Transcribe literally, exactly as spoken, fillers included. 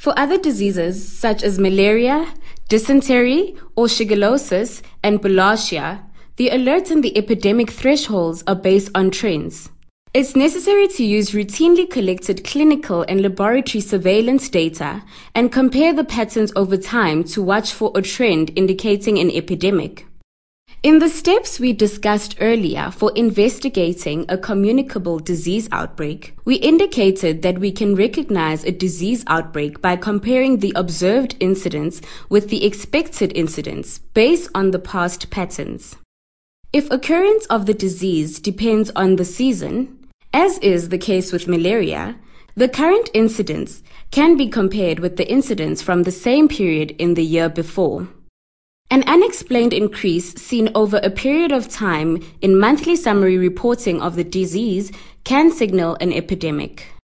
For other diseases such as malaria, dysentery or shigellosis and bilharzia, the alert and the epidemic thresholds are based on trends. It's necessary to use routinely collected clinical and laboratory surveillance data and compare the patterns over time to watch for a trend indicating an epidemic. In the steps we discussed earlier for investigating a communicable disease outbreak, we indicated that we can recognize a disease outbreak by comparing the observed incidence with the expected incidence based on the past patterns. If occurrence of the disease depends on the season, as is the case with malaria, the current incidence can be compared with the incidence from the same period in the year before. An unexplained increase seen over a period of time in monthly summary reporting of the disease can signal an epidemic.